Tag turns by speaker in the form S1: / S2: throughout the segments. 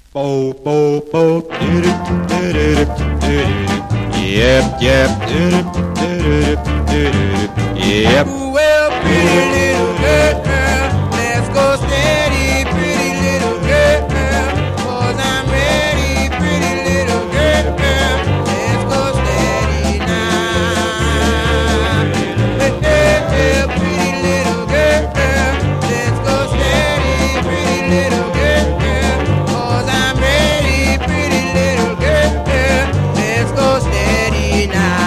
S1: Bo, bo, bo, yep, yep, yep.
S2: Well, pretty little girl, let's go steady, pretty little girl, 'cause I'm ready, pretty little girl, let's go steady now. Hey, pretty little girl, let's go steady, pretty little girl, 'cause I'm ready, pretty little girl, let's go steady now.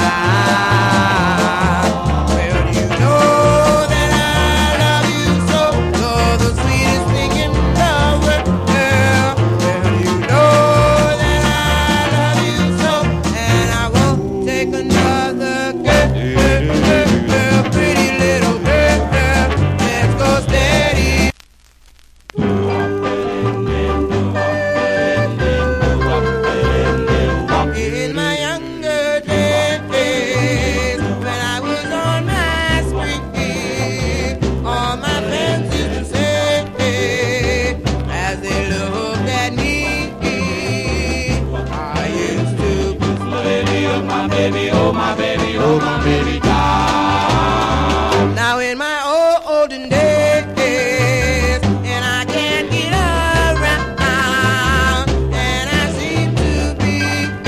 S2: Now in my olden days, and I can't get around, and I seem to be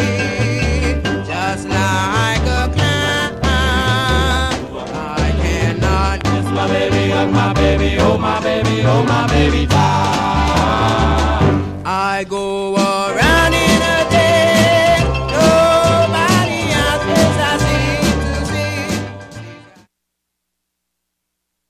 S2: just like a clown. I cannot kiss my baby, hug my baby, hold my baby, hold my baby down. I go around.